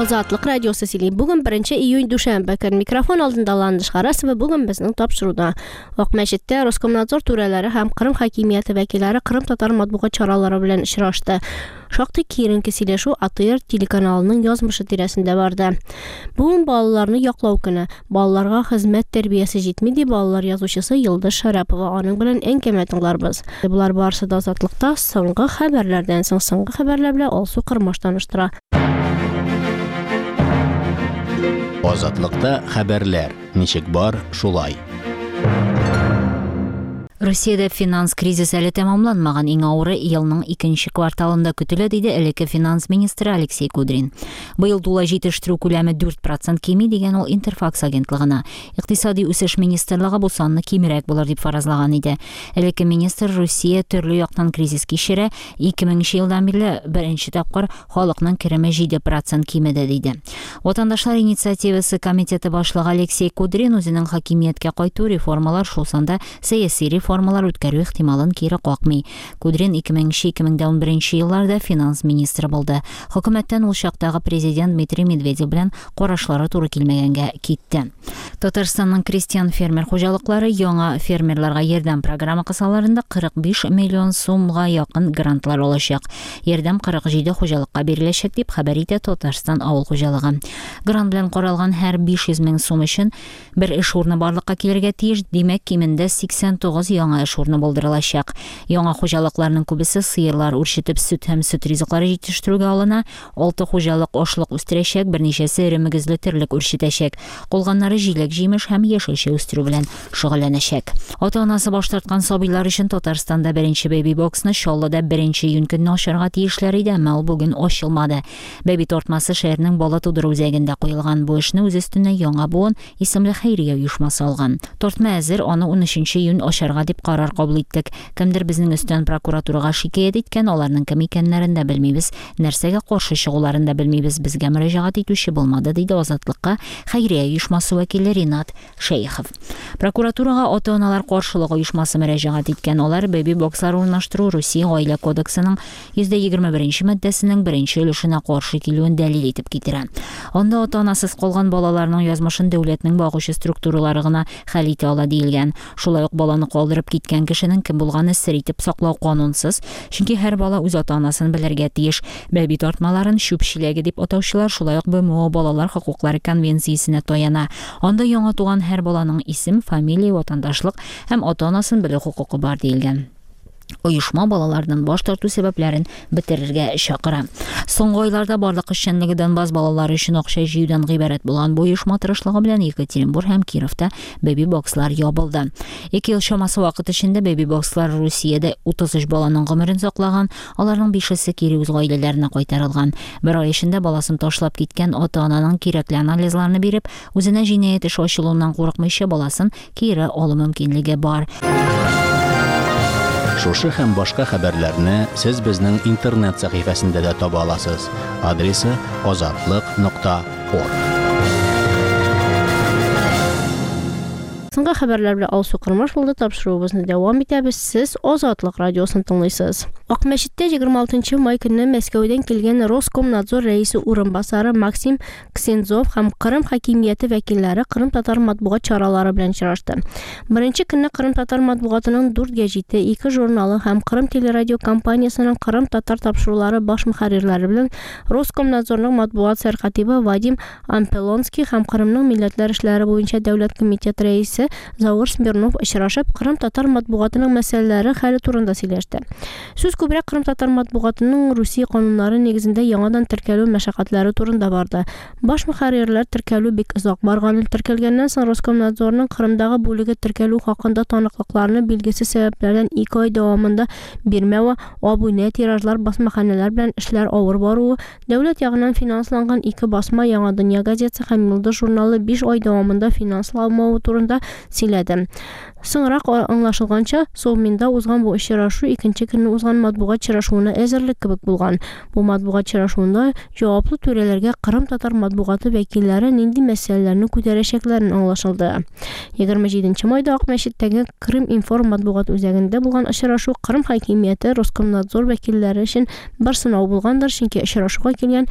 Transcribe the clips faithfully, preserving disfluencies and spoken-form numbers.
Азатлык радиосы сөйли. Бүген беренче июнь дүшәмбе көн микрофон алдында Ландыш Харасова бүген безнең тапшыруда. Вак мәчеттә Роскомнадзор түрәләре һәм Кырым хакимияте вәкилләре Кырым татар матбугат чаралары белән очрашты. Шактый киеренке сөйләшү А Т Р телеканалының язмышы тирәсендә барды. Бүген балаларны яклау көне. Балаларга хезмәт тәрбиясе җитми дип балалар язучысы Йылдыз Шарапова аның белән әңгәмә тыңларбыз. Булар барысы да Азатлыкта соңгы хәбәрләрдән соң соңгы хәбәрләр белән Алсу Кырмаш таныштыра. Азатлыкта хәбәрләр. Ничек бар, шулай. Россиядә финанс кризис әле тәмамланмаган, иң авыры елның икенче кварталында көтелә, диде элекке финанс министры Алексей Кудрин. Быел тула җитештерү күләме дүрт процент кими дигән ул Интерфакс агентлыгына. Икътисади үсеш министрлыгы бу санны кимрәк булыр дип фаразлаган иде. Элекке министр Россия төрле яктан кризис кичерә, ике меңенче елдан бирле беренче тапкыр халыкның кереме җиде процент кимеде, диде. Ватандашлар инициативасы комитеты башлыгы Алексей Кудрин үзенең хакимияткә кайту реформалар шул санда сәяси реформалар үткәрү ихтималын кире какмый. Кудрин ике меңенче - ике мең унберенче елларда финанс министры булды. Хөкүмәттән ул чактагы президент Дмитрий Медведев белән карашлары туры килмәгәнгә китте. Татарстанның крестьян фермер хуҗалыклары яңа фермерларга ярдәм программа кысаларында кырык биш миллион сумга якын грантлар алачак. Ярдәм кырык җиде хуҗалыкка биреләчәк дип хәбәр итә Татарстан авыл хуҗалыгы. Грант белән каралган һәр биш йөз мең сум өчен бер эш урыны барлыкка килергә тиеш, димәк кимендә сиксән тугыз яңа эш урыны булдырылачак. Яңа хуҗалыкларның күбесе сыерлар үрчетеп сөт һәм сөт ризыклары җитештерүгә алына, алты хуҗалык ашлык үстерәчәк, берничәсе ире мөгезле терлек үрчетәчәк. Калганнары җиләк җимеш һәм яшелчә үстерү белән шөгыльләнәчәк. Ата-анасы баш тарткан сабыйлар өчен Татарстанда беренче беби боксны Чаллыда беренче июнь көнне ачарга тиешләр иде, әмма ул бүген ачылмады. Беби тартмасы шәһәрнең бала тудыру үзәгендә куелган. Бу эшне үз өстенә Яңа буын исемле хәйрия оешмасы алган. Тартма әзер, аны унөченче июнь ачарга дип карар кабул иттек. Кемдер безнең өстән прокуратурага шикаят иткән, аларның кем икәннәрен дә белмибез, нәрсәгә каршы чыгуларын да белмибез, безгә мөрәҗәгать итүче булмады, диде Азатлыкка хәйрия оешмасы вәкиле Ринат Шәйхов. Прокуратурага ата-аналар каршылыгы оешмасы мөрәҗәгать иткән, алар беби бокслар урнаштыру Русия гаилә кодексының йөз егерме беренче маддәсенең беренче өлешенә каршы килүен дәлил итеп китерә. Анда ата-анасыз калган балаларның язмышын дәүләтнең багучы структуралары гына хәл итә ала диелгән. Шулай ук баланы калдырып киткән кешенең кем булганын сер итеп саклау канунсыз, чөнки һәр бала үз ата-анасын белергә тиеш. Бәби тартмаларын чүпчиләге дип атаучылар шулай ук Б М О балалар хокуклары конвенциясенә таяна. Анда яңа туган һәр баланың исем, фамилия, ватандашлык һәм ата-анасын белү хокукы бар диелгән. Оешма балалардан баш тарту сәбәпләрен бетерергә чакыра. Соңгы айларда барлык эшчәнлеге Донбасс балалары өчен акча җыюдан гыйбарәт булган бу оешма тырышлыгы белән Екатеринбург һәм Кировта беби бокслар ябылды. Ике ел чамасы вакыт эчендә беби бокслар Русиядә утыз өч баланың гомерен саклаган, аларның бишесе кире үз гаиләләренә кайтарылган. Бер ай эчендә баласын ташлап киткән ата-ананың кирәкле анализларны биреп, үзенә җинаять эше ачылуыннан курыкмыйча баласын кире алу мөмкинлеге бар. Шушы һәм башка хәбәрләрне сез безнең интернет сәхифәсендә дә таба аласыз. Адресы азатлык нокта орг. Соңгы хәбәрләр белән Алсу Кырмаш булды, тапшыруыбызны дәвам итәбез. Сез Азатлык радиосын тыңлыйсыз. Ак мәчеттә егерме алтынчы май көнне Мәскәүдән килгән Роскомнадзор рәисе урынбасары Максим Ксензов һәм Кырым хакимияте вәкилләре Кырым татар матбугат чаралары белән очрашты. Беренче көнне Кырым татар матбугатының дүрт гәҗите, ике журналы һәм Кырым телерадио компаниясының Кырым татар тапшырулары баш мөхәррирләре белән Роскомнадзорның матбугат сәркатибы Вадим Ампелонский һәм Кырымның милләтләр эшләре буенча дәүләт комитеты рәисе Заур Смирнов очрашып, Кырым татар матбугатының мәсьәләләре хәле турында сөйләште. Сүз күбрәк Кырым татар матбугатының Русия кануннары нигезендә яңадан теркәлү мәшәкатьләре турында барды. Баш мөхәррирләр теркәлү бик озак барганын, теркәлгәннән соң Роскомнадзорның Кырымдагы бүлеге теркәлү хакында таныклыкларны билгесез сәбәпләрдән ике ай дәвамында бирмәве, абуне тиражлар басмаханәләр белән эшләр авыр баруы, дәүләт ягыннан финансланган ике басма Яңа дөнья газетасы һәм Йылдыз журналы биш ай дәвамында финансланмавы турында сөйләде. Соңрак аңлашылганча, Совминда узган бу очрашу икенче көнне узган матбугат очрашуына әзерлек кебек булган. Бу матбугат очрашуында җаваплы түрәләргә Кырым татар матбугаты вәкилләре нинди мәсьәләләрне күтәрәчәкләрен аңлашылды. егерме җиденче майда Ак мәчеттәге Крым информ матбугат үзәгендә булган очрашу Кырым хакимияте Роскомнадзор вәкилләре өчен бер сынау булгандыр, чөнки очрашуга килгән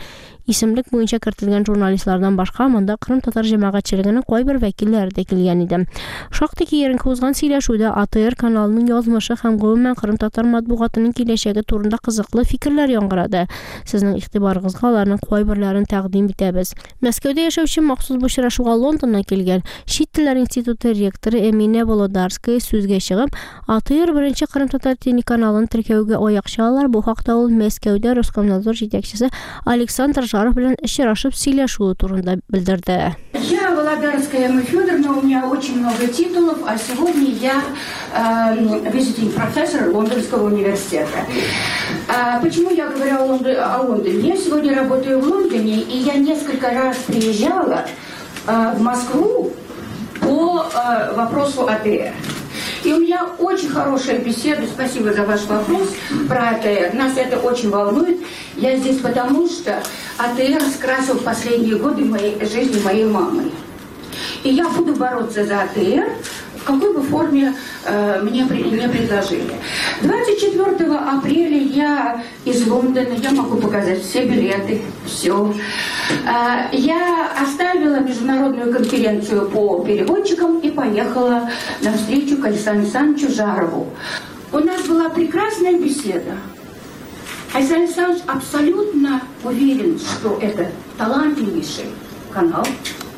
исемлек буенча кертелгән журналистлардан башка монда Кырым татар җәмәгатьчелегенең кайбер вәкилләре дә килгән иде. Шактый киеренке узган сөйләшүдә А Т Р каналының язмышы һәм гомумән Кырым татар матбугатының киләчәге турында кызыклы фикерләр яңгырады. Сезнең игътибарыгызга аларның кайберләрен тәкъдим итәбез. Мәскәүдә яшәүче махсус бу очрашуга Лондоннан килгән Чит телләр институты ректоры Эмине Володарская сүзгә чыгып, А Т Р беренче Кырым татар телеканалын теркәүгә аяк чалалар. Бу хакта ул Мәскәүдә Роскомнадзор җитәкчесе Александр Жаров белән очрашып сөйләшү турында белдерде. Я Володарская Эмма Федоровна, у меня очень много титулов, а сегодня я э, visiting профессор Лондонского университета. А почему я говорю о, Лондоне, о Лондоне? Я сегодня работаю в Лондоне, и я несколько раз приезжала э, в Москву по э, вопросу А Т Р. И у меня очень хорошая беседа, спасибо за ваш вопрос про А Т Р. Нас это очень волнует. Я здесь потому, что А Т Р скрасил последние годы моей жизни моей мамы. И я буду бороться за А Т Р, в какой бы форме э, мне не предложили. двадцать четвёртого апреля я из Лондона, я могу показать все билеты, все. Э, я оставила международную конференцию по переводчикам и поехала на встречу к Александру Александровичу Жарову. У нас была прекрасная беседа. Александр Александрович абсолютно уверен, что это талантливейший канал,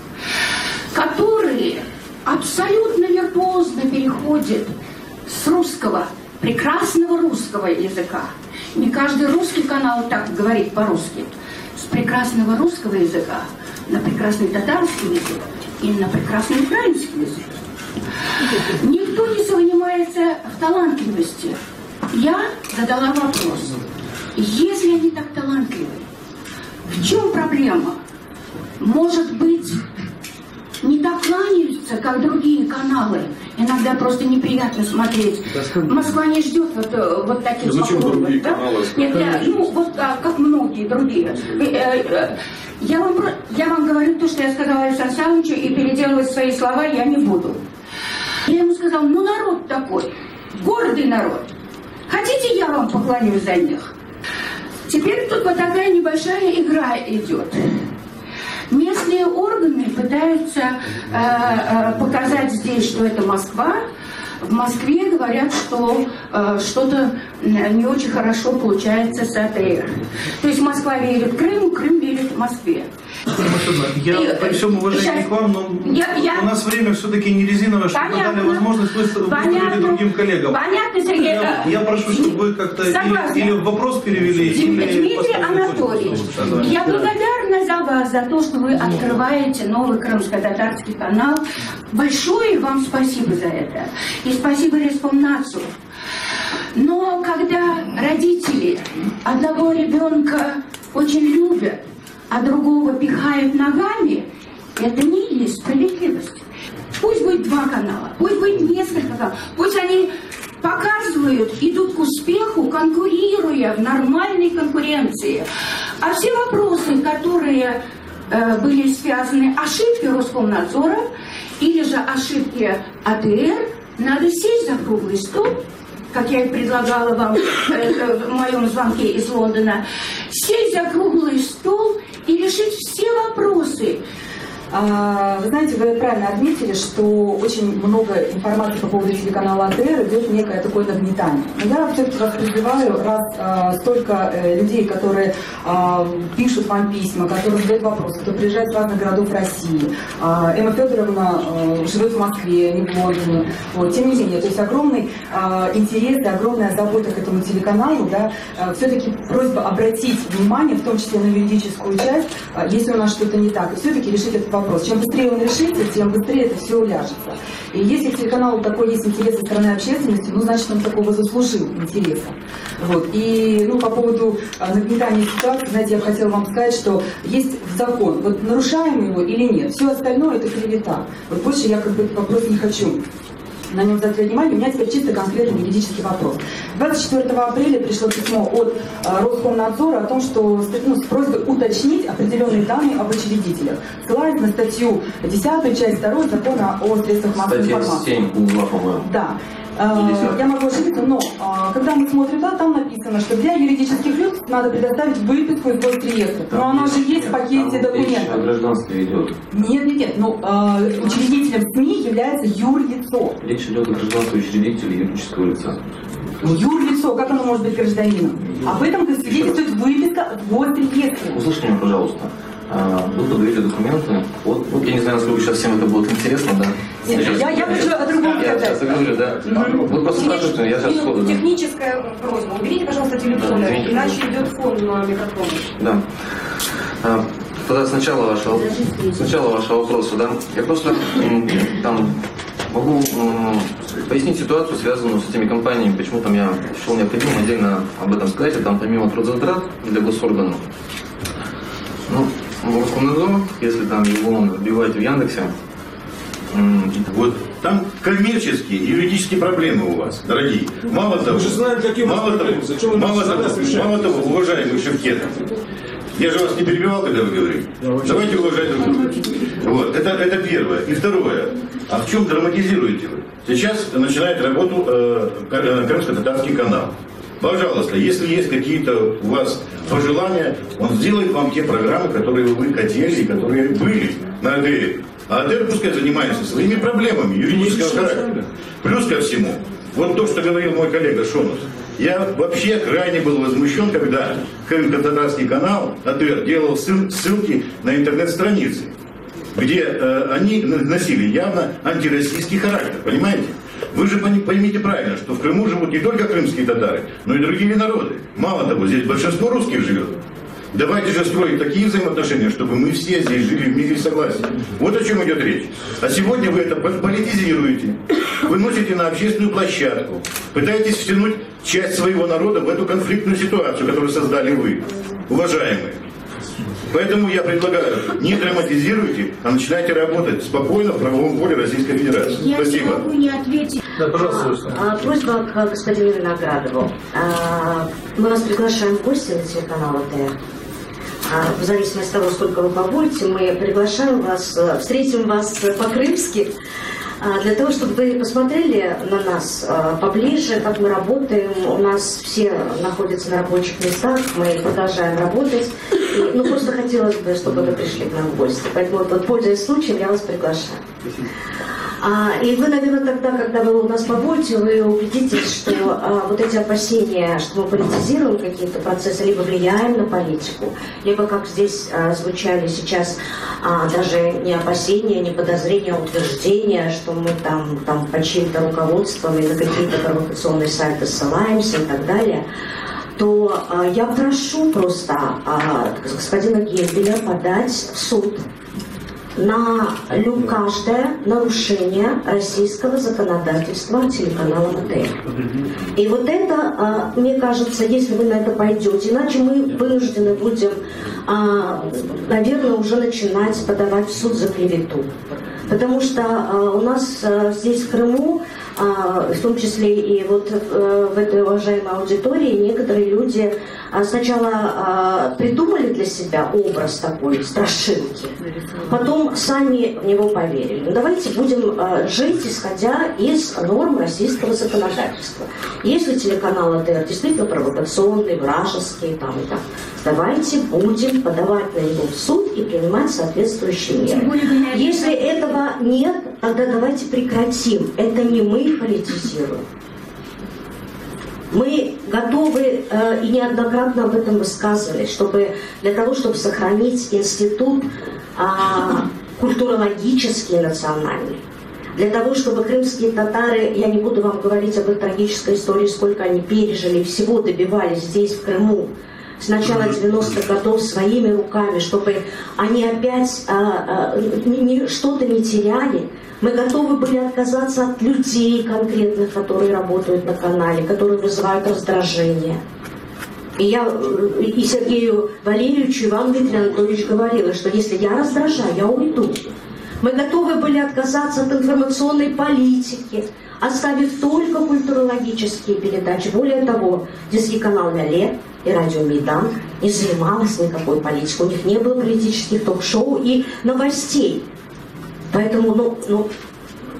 который абсолютно виртуозно переходит с русского, прекрасного русского языка. Не каждый русский канал так говорит по-русски. С прекрасного русского языка на прекрасный татарский язык и на прекрасный украинский язык. Никто не сомневается в талантливости. Я задала вопрос. Если они так талантливы, в чем проблема? Может быть, не так кланяются, как другие каналы. Иногда просто неприятно смотреть. Москва не ждет вот, вот таких попробок. Да? Нет, я, ну, вот как многие другие. Я вам, я вам говорю то, что я сказала Александру Александровичу, и переделывать свои слова я не буду. Я ему сказала, ну народ такой, гордый народ. Хотите, я вам поклонюсь за них? Теперь тут вот такая небольшая игра идет. Местные органы пытаются э, э, показать здесь, что это Москва. В Москве говорят, что э, что-то не очень хорошо получается с А Т Р. То есть Москва верит Крыму, Крым верит Москве. Я и, при всем уважении сейчас, к вам, но я, я, у нас время все-таки не резиновое, чтобы вы дали возможность выступить другим коллегам. Понятно, Сергей. Я, я прошу, чтобы вы как-то или, или вопрос перевели, Дмитрий, или Дмитрий Анатольевич, я благодарна за вас, за то, что вы открываете новый крымско-татарский канал. Большое вам спасибо за это. И спасибо Респомнацу. Но когда родители одного ребенка очень любят, а другого пихают ногами, это не есть справедливость. Пусть будет два канала, пусть будет несколько каналов, пусть они показывают, идут к успеху, конкурируя в нормальной конкуренции. А все вопросы, которые э, были связаны, ошибки Роскомнадзора или же ошибки А Т Р, надо сесть за круглый стол, как я и предлагала вам э, в моем звонке из Лондона, сесть за круглый стол и решить все вопросы. Вы знаете, вы правильно отметили, что очень много информации по поводу телеканала А Т Р идет некое такое нагнетание. Но я все-таки вас призываю, раз а, столько э, людей, которые а, пишут вам письма, которые задают вопросы, кто приезжает с разных городов России. А, Эмма Федоровна а, живет в Москве, не в Лондоне. Вот. Тем не менее, то есть огромный а, интерес и огромная забота к этому телеканалу. Да, а, все-таки просьба обратить внимание, в том числе на юридическую часть, а, если у нас что-то не так, и все-таки решить этот вопрос. Вопрос. Чем быстрее он решится, тем быстрее это все уляжется. И если к телеканалу такой есть интерес со стороны общественности, ну, значит, он такого заслужил интереса. Вот. И ну, по поводу а, нагнетания ситуации, знаете, я хотела вам сказать, что есть закон. Вот нарушаем его или нет. Все остальное это клевета. Вот больше я как бы этот вопрос не хочу на нем заострять внимание. У меня теперь чисто конкретный юридический вопрос. двадцать четвёртого апреля пришло письмо от э, Роскомнадзора о том, что ну, с просьбой уточнить определенные данные об учредителях, ссылаясь на статью десятую, часть вторую Закона о средствах массовой информации. семь, по-моему. Да. Я могу ошибиться, но когда мы смотрим, да, там написано, что для юридических лиц надо предоставить выписку из госреестра. Но она же есть в пакете документов. О гражданстве идет. Нет, нет, нет. Ну, учредителем СМИ является юрлицо. Речь идет о гражданстве учредителя юридического лица. Юрлицо, как оно может быть гражданином? Об этом свидетельствует выписка в госреестре. Услышьте меня, пожалуйста. Вы подавили документы. Вот, вот я не знаю, насколько сейчас всем это будет интересно, да? Нет, сейчас, я, я хочу о другом я сказать. Я говорю, да. Mm-hmm. Вы просто спрашиваете, я сейчас сходу. Да. Техническая просьба. Уберите, пожалуйста, телефон, да, иначе идет фон на микрофон. Да. А, тогда сначала вашего, сначала вашего вопроса, да. Я просто там могу м, пояснить ситуацию, связанную с этими компаниями, почему там я счел необходимо отдельно об этом сказать, и там помимо трудозатрат для госорганов, ну, Роскомнадзор, если там его вбиваете в Яндексе, вот там коммерческие и юридические проблемы у вас, дорогие. Мало того, знаем, какие мало, того, мало, того, мало того, уважаемый Шевкет, я же вас не перебивал, когда вы говорили. Давайте уважать друг друга. Вот, это, это первое. И второе. А в чем драматизируете вы? Сейчас начинает работу э, Крымско-Татарский канал. Пожалуйста, если есть какие-то у вас пожелания, он сделает вам те программы, которые вы хотели и которые были на АДР. А АДР пускай занимается своими проблемами юридического характера. Плюс ко всему, вот то, что говорил мой коллега Шонус, я вообще крайне был возмущен, когда Крымско-Татарский канал АДР делал ссылки на интернет-страницы, где э, они носили явно антироссийский характер, понимаете? Вы же поймите правильно, что в Крыму живут не только крымские татары, но и другие народы. Мало того, здесь большинство русских живет. Давайте же строить такие взаимоотношения, чтобы мы все здесь жили в мире и согласии. Вот о чем идет речь. А сегодня вы это политизируете, выносите на общественную площадку, пытаетесь втянуть часть своего народа в эту конфликтную ситуацию, которую создали вы, уважаемые. Поэтому я предлагаю, не драматизируйте, а начинайте работать спокойно в правовом поле Российской Федерации. Я Спасибо. не могу не ответить. Да, пожалуйста. А, просьба к господину Виноградову. А, мы вас приглашаем в гости на телеканал АТР. А, в зависимости от того, сколько вы побудете, мы приглашаем вас, встретим вас по-крымски, для того, чтобы вы посмотрели на нас поближе, как мы работаем. У нас все находятся на рабочих местах, мы продолжаем работать. И, ну, просто хотелось бы, чтобы вы пришли к нам в гости. Поэтому, вот, пользуясь случаем, я вас приглашаю. А, и вы, наверное, тогда, когда вы у нас побудете, вы убедитесь, что а, вот эти опасения, что мы политизируем какие-то процессы, либо влияем на политику, либо, как здесь а, звучали сейчас, а, даже не опасения, не подозрения, а утверждения, что мы там, там по чьим-то руководствам и на какие-то провокационные сайты ссылаемся и так далее, то а, я прошу просто а, господина Гельбеля подать в суд на каждое нарушение российского законодательства телеканала АТР. И вот это, мне кажется, если вы на это пойдете, иначе мы вынуждены будем, наверное, уже начинать подавать в суд за клевету. Потому что у нас здесь в Крыму, в том числе и вот в этой уважаемой аудитории, некоторые люди сначала придумали для себя образ такой страшилки, потом сами в него поверили. Но давайте будем жить, исходя из норм российского законодательства. Если телеканал АТР действительно провокационный, вражеский, там и так, давайте будем подавать на него в суд и принимать соответствующие меры. Если этого нет, тогда давайте прекратим. Это не мы политизируем. Мы готовы э, и неоднократно об этом высказывались, чтобы для того, чтобы сохранить институт э, культурологический и национальный. Для того, чтобы крымские татары, я не буду вам говорить об их трагической истории, сколько они пережили, всего добивались здесь, в Крыму, с начала девяностых годов своими руками, чтобы они опять а, а, не, что-то не теряли. Мы готовы были отказаться от людей конкретных, которые работают на канале, которые вызывают раздражение. И я и Сергею Валерьевичу, и вам, Дмитрий Анатольевич, говорила, что если я раздражаю, я уйду. Мы готовы были отказаться от информационной политики, оставив только культурологические передачи. Более того, детский канал «Ляле» и радио «Мейдан» не занималась никакой политикой. У них не было политических ток-шоу и новостей. Поэтому, ну, ну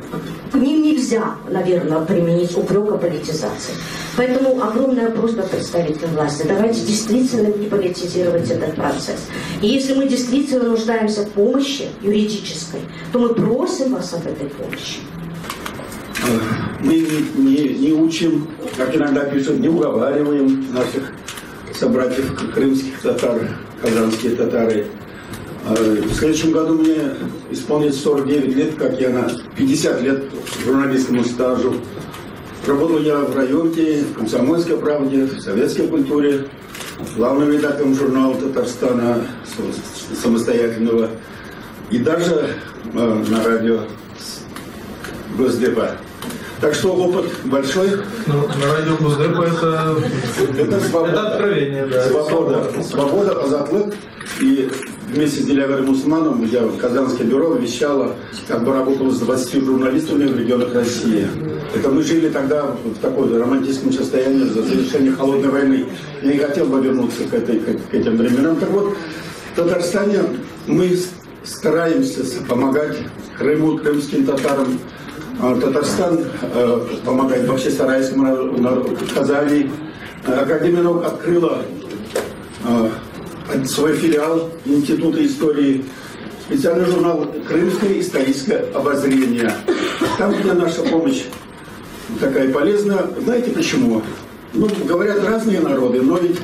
к ним нельзя, наверное, применить упрек о политизации. Поэтому огромная просьба представителям власти. Давайте действительно не политизировать этот процесс. И если мы действительно нуждаемся в помощи юридической, то мы просим вас об этой помощи. Мы не, не, не учим, как иногда пишут, не уговариваем наших собратьев крымских татар, казанские татары. В следующем году мне исполнится сорок девять лет, как я на пятьдесят лет журналистскому стажу. Работал я в районке, в «Комсомольской правде», в «Советской культуре», главным редактором журнала Татарстана самостоятельного и даже э, на радио Госдепа. Так что опыт большой. Ну, на радио Госдепа это, это, свобода, это откровение. Да. Свобода, свобода, азатлык. И вместе с Диляваром Усмановым я в Казанское бюро вещала, как бы работала с двадцатью журналистами в регионах России. Это мы жили тогда в такой романтическом состоянии за завершение холодной войны. Я не хотел бы вернуться к, этой, к этим временам. Так вот, в Татарстане мы стараемся помогать Крыму, крымским татарам. Татарстан э, помогает вообще старается народу Казани. Академия наук открыла э, свой филиал Института истории, специальный журнал «Крымское историческое обозрение». Там, где наша помощь такая полезная. Знаете почему? Ну, говорят разные народы, но ведь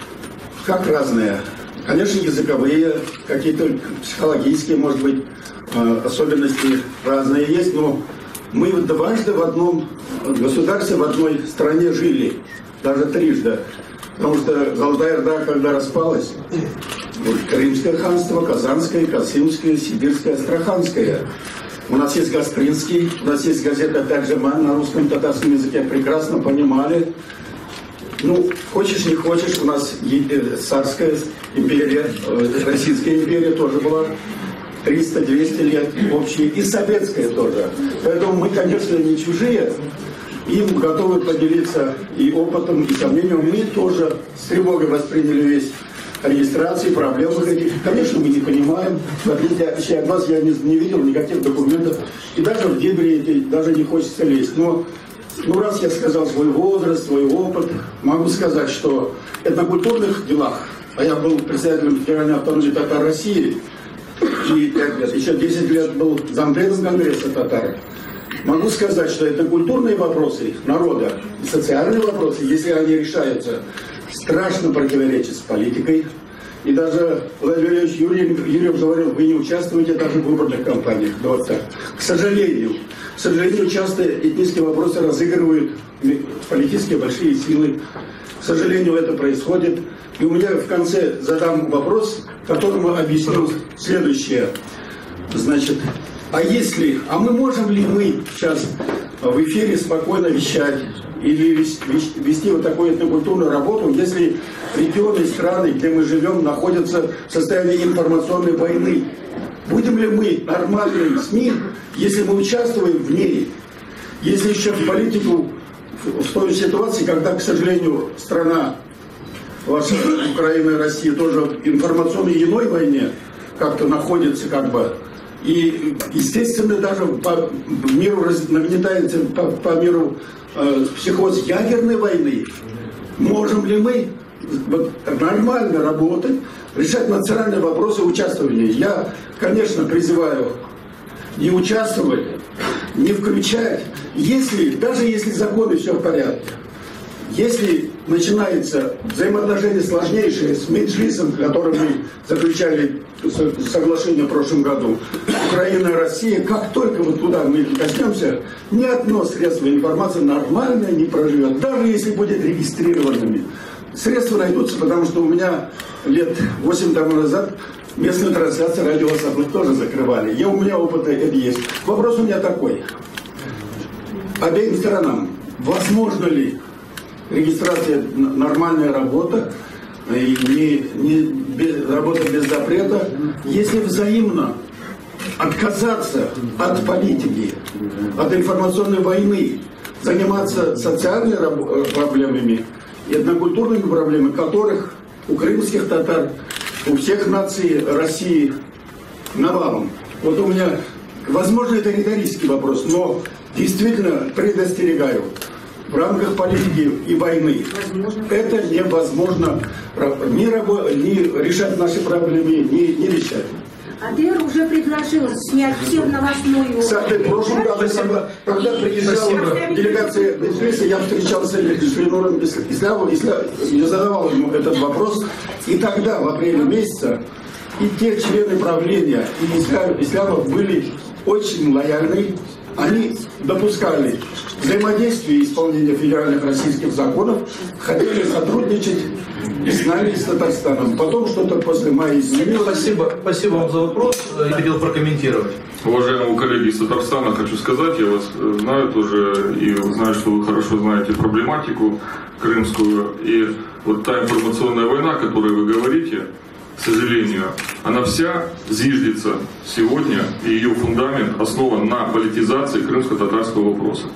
как разные? Конечно, языковые, какие-то психологические, может быть, э, особенности разные есть, но мы дважды в одном государстве, в одной стране жили, даже трижды. Потому что Золотая Орда, когда распалась, вот, Крымское ханство, Казанское, Касымское, Сибирское, Астраханское. У нас есть Гаспринский, у нас есть газета «Тарджиман» на русском, татарском языке, прекрасно понимали. Ну, хочешь, не хочешь, у нас царская империя, Российская империя тоже была. триста-двести лет общие, и советская тоже. Поэтому мы, конечно, не чужие, им готовы поделиться и опытом, и сомнением. Мы тоже с тревогой восприняли весь регистрации, проблемы этих. Конечно, мы не понимаем. В отличие от вас, я не, не видел никаких документов. И даже в дебри эти даже не хочется лезть. Но ну, раз я сказал свой возраст, свой опыт, могу сказать, что в этнокультурных делах, а я был председателем Федеральной автономии татар России, и пять лет, еще десять лет был зампредом Конгресса татар. Могу сказать, что это культурные вопросы народа, социальные вопросы, если они решаются, страшно противоречат с политикой. И даже Владимир Ильич Юрьев, Юрьев говорил, вы не участвуете даже в выборных кампаниях. Вот так. К сожалению, к сожалению, часто этнические вопросы разыгрывают политические большие силы. К сожалению, это происходит. И у меня в конце задам вопрос, которому объясню следующее. Значит, а если, а мы можем ли мы сейчас в эфире спокойно вещать или вести вот такую этнокультурную работу, если регионы, страны, где мы живем, находятся в состоянии информационной войны? Будем ли мы нормальными СМИ, если мы участвуем в ней? Если еще в политику, в той ситуации, когда, к сожалению, страна ваша Украина и Россия тоже в информационной иной войне как-то находится, как бы. И, естественно, даже по миру нагнетается, по, по миру э, психоз ядерной войны. Можем ли мы вот, нормально работать, решать национальные вопросы участвования? Я, конечно, призываю не участвовать, не включать, если, даже если законы все в порядке. Если начинается взаимоотношения сложнейшие с Меджлисом, которым мы заключали соглашение в прошлом году, Украина и Россия, как только вот туда мы коснемся, ни одно средство информации нормальное не проживет, даже если будет регистрированными. Средства найдутся, потому что у меня лет восемь тому назад местную трансляцию радио «Азатлык» тоже закрывали. Я, у меня опыт это есть. Вопрос у меня такой. Обеим сторонам, возможно ли регистрация, нормальная работа, и не, не, без, работа без запрета, если взаимно отказаться от политики, от информационной войны, заниматься социальными проблемами и этнокультурными проблемами, которых у крымских татар, у всех наций России навалом. Вот у меня, возможно, это риторический вопрос, но действительно предостерегаю. В рамках политики и войны это невозможно ни, рабо- ни решать наши проблемы, ни, ни решать. АДР уже предложил снять все в новостную... Кстати, в прошлом году, когда, когда приезжала делегация Меджлиса, я встречался с Ленуром Исламовым, я задавал ему этот вопрос, и тогда, в апреле месяца, и те члены правления, и ислам, исламов были очень лояльны, они допускали взаимодействие и исполнение федеральных российских законов, хотели сотрудничать и с нами, и с Татарстаном. Потом что-то после мая изменилось. Спасибо, спасибо вам за вопрос. Я хотел прокомментировать. Уважаемые коллеги из Татарстана, хочу сказать, я вас знаю тоже, и знаю, что вы хорошо знаете проблематику крымскую. И вот та информационная война, о которой вы говорите, к сожалению, она вся зиждется сегодня, и ее фундамент основан на политизации крымско-татарского вопроса.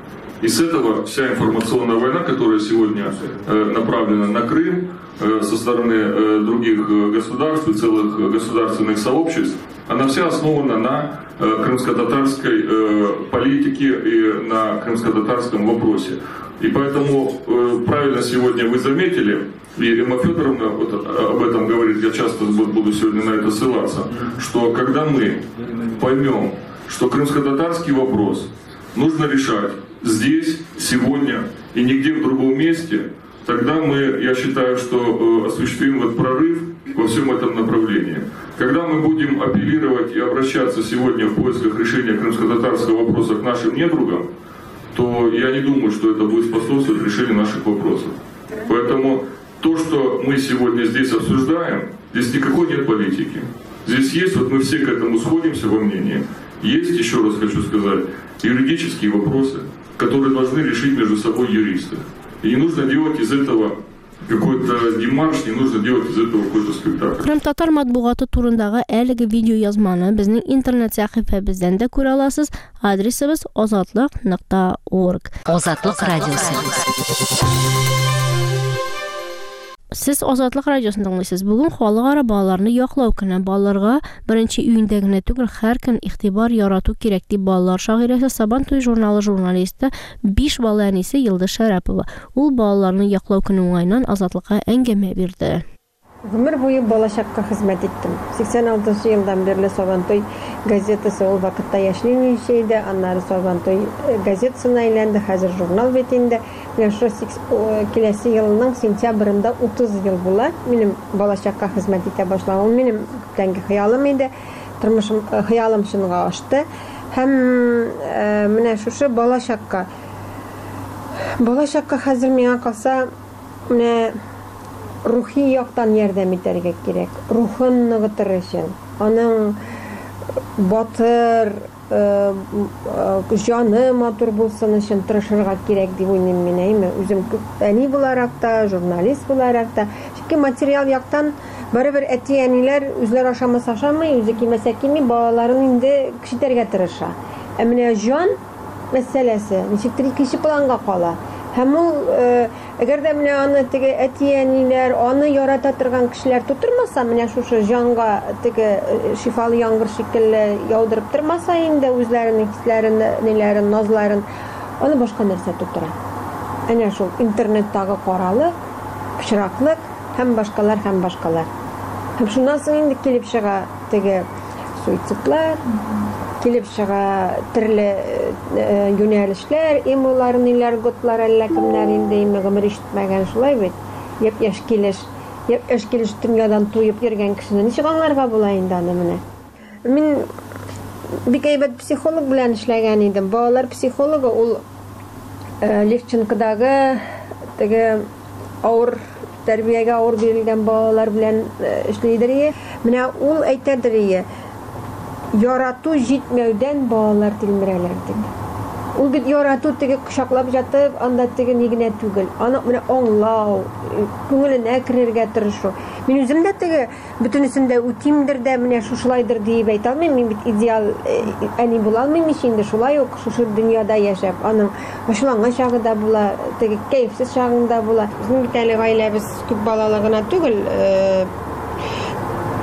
И с этого вся информационная война, которая сегодня э, направлена на Крым э, со стороны э, других государств и целых государственных сообществ, она вся основана на э, крымско-татарской э, политике и на крымско-татарском вопросе. И поэтому э, правильно сегодня вы заметили, и Эмма Федоровна вот об этом говорит, я часто буду сегодня на это ссылаться, что когда мы поймем, что крымско-татарский вопрос нужно решать здесь, сегодня и нигде в другом месте, тогда мы, я считаю, что осуществим вот прорыв во всем этом направлении. Когда мы будем апеллировать и обращаться сегодня в поисках решения крымско-татарского вопроса к нашим недругам, то я не думаю, что это будет способствовать решению наших вопросов. Поэтому то, что мы сегодня здесь обсуждаем, здесь никакой нет политики. Здесь есть, вот мы все к этому сходимся во мнении, есть, еще раз хочу сказать, юридические вопросы, которые должны решить между собой юристы. И не нужно делать из этого какой-то демарш, не нужно делать из этого какой-то спектакль. Крым татар матбугаты турындагы әлеге видео язманы безнең интернет сәхифәбездән дә күрә аласыз. Адресыбыз озатлык нокта орг. Озатлык радиосы. Siz Azadlıq radiosunu dinləyirsiniz. Bugün xalqara ballarını yoxlау көне балларга беренче июньдә генә түгел, һәр көн игътибар ярату кирәк дип балалар шагыйрәсе Сабантуй журналы журналисты биш бала әнисе Йылдыз Шәрәпова. Ул балаларны яклау көне уңайнан Азатлыкка әңгәмә бирде. Гомер буе балачакка хезмәт иттем. сиксән алтынчы елдан бирле Сабантуй газетасы ул вакытта яшьләнүче иде. Аннары Сабантуй газетасына әйләнде, хәзер журнал бит инде. Менә шу киләсе елның сентябрында утыз ел була. Минем балачакка хезмәт итә башлаган. Ул минем тәнге хыялым иде. Тормышым хыялым чынга ашты. Һәм менә шушы балачакка балачакка хәзер миңа калса менә рухи яктан ярдәм итәргә кирәк. Рухын ныгытыр өчен. Аның батыр, җаны матур булсын өчен тырышырга кирәк дип уйлыйм мин. Әйме, үзем әни буларак та, журналист буларак та, чөнки материал яктан барыбер әти-әниләр үзләре ашамаса ашамый, үзе кимәсә кими, балаларын инде кичтәргә тырыша. Ә менә җан мәсьәләсе ничектер икенче планга кала. Һәм ул, әгәр дә менә аны теге әти-әниләр, аны ярата торган кешеләр тутырмаса, менә шушы җанга теге шифалы яңгыр шикелле яудырып тормаса инде үзләренең хисләрен, ниләрен, назларын, аны башка нәрсә тутыра. Әнә шул интернеттагы каралык, пычраклык һәм башкалар, һәм башкалар. Һәм шуннан соң инде килеп чыга теге суицидлар, килеп чыга төрле юнәлешләр, эмулар, ниләр, готлар, әллә кемнәр инде име гомер ишетмәгән шулай бит. Яп яшь килеш, яп яшь килеш дөньядан туеп йөргән кешене ничек аңларга була инде аны менә. Мин бик әйбәт психолог белән эшләгән идем. Балалар психологы ул Левченкодагы теге авыр тәрбиягә авыр бирелгән балалар белән эшләйдер. Менә ул әйтәдер. Ярату җитмәүдән балалар тилмерәләр дип. Ул бит ярату теге кочаклап жатып, анда теге нигенә түгел. Аны менә аңлау, күңеленә керергә тырышу. Мин үзем дә теге бөтенесен дә үтимдер дә, менә шушылайдыр дип әйтә алмыйм. Мин бит идеал әни була алмыйм инде, шулай ук шушы дөньяда яшәп, аның башланган чагы да була, теге кайфсыз чагында була. Безнең бит әле гаиләбез күп балалы гына түгел.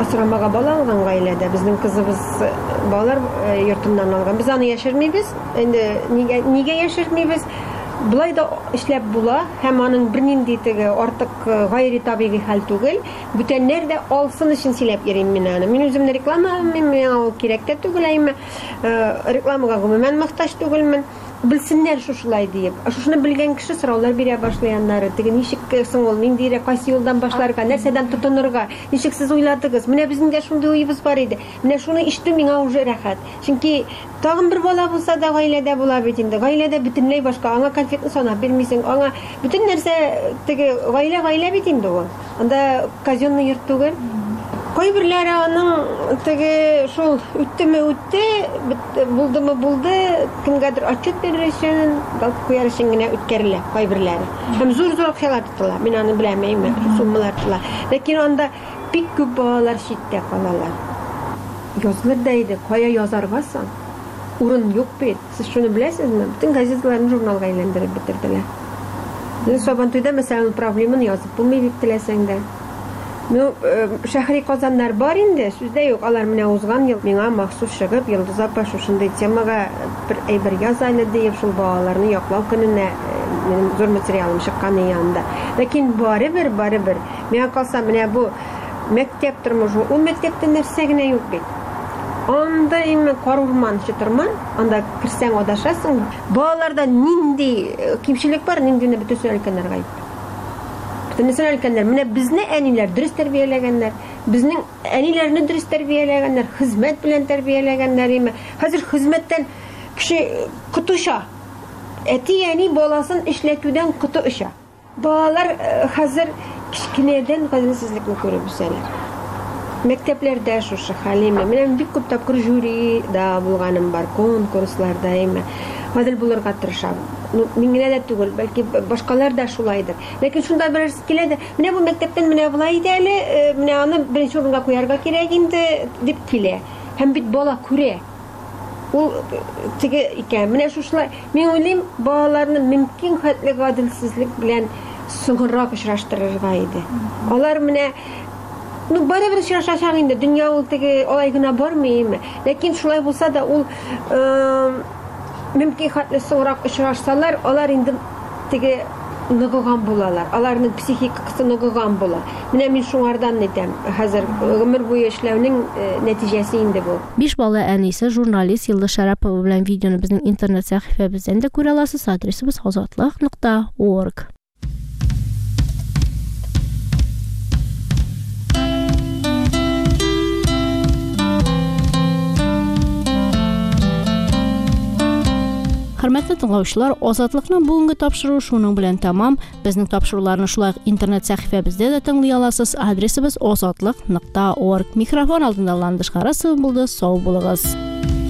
асрамага бала алган гаиләдә, безнең кызыбыз балалар йортыннан алган. Без аны яшермибез. Инде нигә нигә яшермибез? Булай да эшләп була, һәм аның бернинди теге артык гайри табигый хәл түгел. Бүтәннәр дә алсын өчен сөйләп йөрим мин аны. Мин үзем дә реклама алмыйм, миңа ул кирәк тә түгел, әйме рекламага гомумән мохтаҗ түгелмен. Белсеннәр шушылай диеп. Шушыны белгән кеше сораулар бирә башлаяннары. Теге ничек соң ул, ниндирә, кайсы юлдан башларга, нәрсәдән тотынырга, ничек сез уйладыгыз? Менә безнең дә шундый уебыз бар иде. Менә шуны ишетү миңа уже рәхәт. Чөнки тагын бер бала булса да гаиләдә була бит инде. Гаиләдә бөтенләй башка. Аңа конфетны санап бирмисең, аңа бөтен нәрсә теге гаилә гаилә бит инде ул. Анда казённый йорт түгел. Кайберләре аның теге шул үттеме үтте, булдымы булды, кемгәдер отчет бирер өчен, галып куяр өчен генә үткәрелә кайберләре. Һәм зур-зур акчалар тотыла. Мин аны беләмәйм, суммалар тотыла. Ләкин анда бик күп балалар читтә калалар. Язылыр да иде, кая язарга соң? Урын юк бит. Сез шуны беләсезме? Бүтән газеталарны журналга әйләндереп бетерделәр. Сабантуйда мәсәлән проблеманы язып булмый бит теләсәң дә. Ну, шәһри казаннар бар инде, сүздә юк. Алар менә узган ел миңа махсус чыгып, Йолдыз апа шушындай темага бер әйбер язайлы дип, шул балаларны яклау көненә минем зур материалым чыккан янында. Ләкин барыбер, барыбер. Миңа калса, менә бу мәктәп тормышы, ул мәктәптә нәрсә генә юк бит. Анда име карурман чытырман, анда кирсәң адашасың. Балаларда нинди кимчелек бар, нинди бөтен өлкәннәр гаип. Бөтенесе өлкәннәр, менә безне әниләр дөрес тәрбияләгәннәр, безнең әниләрне дөрес тәрбияләгәннәр, хезмәт белән тәрбияләгәннәр име. Хәзер хезмәттән кеше кытыша. Әти әни баласын эшләтүдән кыты оша. Балалар хәзер кичкенәдән гаделсезлекне күреп үсәләр. Мәктәпләрдә шушы хәлеме. Менә бик күп тапкыр жюри да булганым бар, конкурсларда име. Гадел булырга тырышам. Ну, мин генә дә түгел, бәлки башкалар да шулайдыр. Ләкин шунда берәрсе килә дә, менә бу мәктәптән менә булай иде әле, менә аны беренче урынга куярга кирәк инде дип килә. Һәм бит бала күрә. Ул теге икән, менә шушылай. Мин уйлыйм, балаларны мөмкин хәтле гаделсезлек белән соңгырак очраштырырга иде. Алар менә ну, барыбер очрашачак инде, дөнья ул теге алай гына бармыймы. Ләкин шулай булса да ул мөмкин хәтле соңрак очрашсалар, алар инде теге ныгыган булалар. Аларның психикасы ныгыган була. Менә мин шуңардан әйтәм, хәзер гомер буе эшләүнең нәтиҗәсе инде бу. Биш бала әнисе журналист Йолдыз Шарапова белән видеоны безнең интернет сәхифәбездән дә күрә аласыз. Адресыбыз азатлык нокта орг. Хөрмәтле тыңлаучылар, Азатлыкның бүгенге тапшыруы шуның белән тәмам. Безнең тапшыруларны шулай интернет сәхифәбездә дә тыңлый аласыз. Адресыбыз азатлык нокта орг. Микрофон алдында Ландыш Харасова булды. Сау булыгыз.